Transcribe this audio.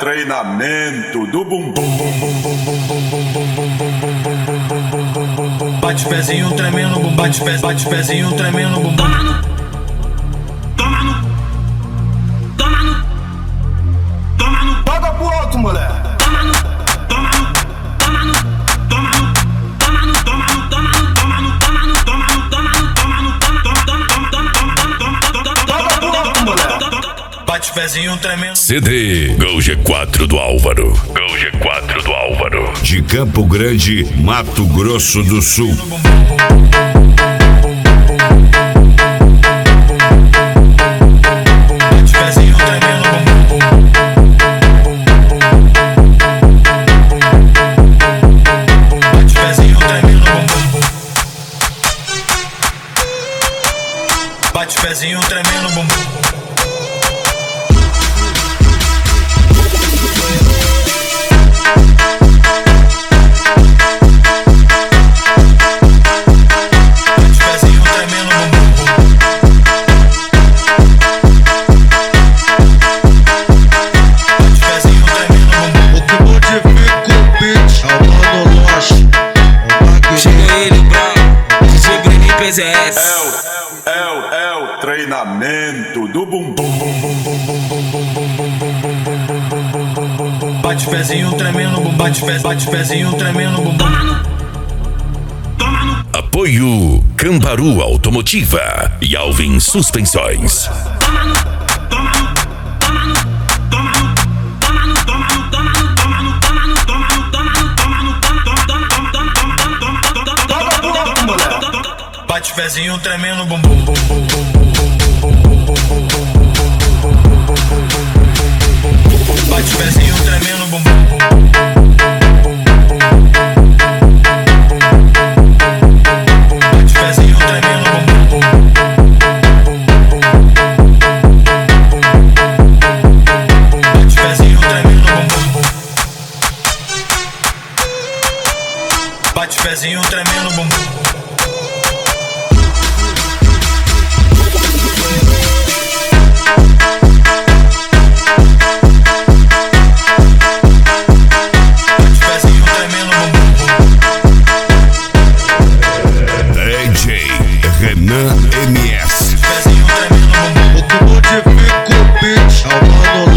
treinamento do bumbum. Bate pezinho tremendo, bumbum. Bate pezinho tremendo, bumbum. Toma no, toma no, toma no, toma no. Joga pro alto, moleque. Toma no, toma no, toma no, toma no, toma no, toma no, toma no, toma no, toma no, toma no, toma no, toma no, bate pezinho tremendo. CD Gol G4 do Álvaro. Gol G4 do Álvaro. De Campo Grande, Mato Grosso do Sul. Bate pezinho tremendo. Bate pezinho tremendo. Bate pezinho tremendo, bumbum. É o treinamento do bumbum. Bate pezinho tremendo, bumbum. Bate pezinho tremendo, bumbum. Toma no, toma no. Apoio Cambaru Automotiva e Alvin Suspensões. Toma no, toma no, toma no, toma no, toma no, toma no, toma no, toma no, toma no, toma no, toma no, toma no, bate pezinho tremendo, bumbum. Bate pezinho tremendo, bumbum. Bate pezinho tremendo, bumbum. Bate pezinho tremendo, bumbum. Bate pezinho tremendo, bumbum. Renan MS. Pezinho tremendo, bumbum. O que modifica o beat, é o Mano